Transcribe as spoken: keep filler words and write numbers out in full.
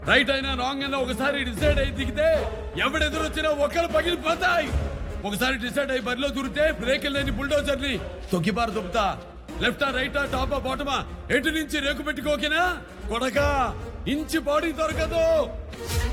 Right అయినా wrong అయినా ఒకసారి డిసైడ్ అయి దిగితే ఎవడెదురొచ్చినా ఒక్కరు పగిలిపోతాయి. ఒకసారి డిసైడ్ అయి బరిలో దూరితే బ్రేక్ లేని బుల్డోజర్ ని తొక్కిబారు దుబ్బుతా. లెఫ్టా రైటా టాపా బాటమా ఎటు నుంచి రేకు పెట్టుకోకేనా కొడక ఇంచి బాడీ దొరకదు.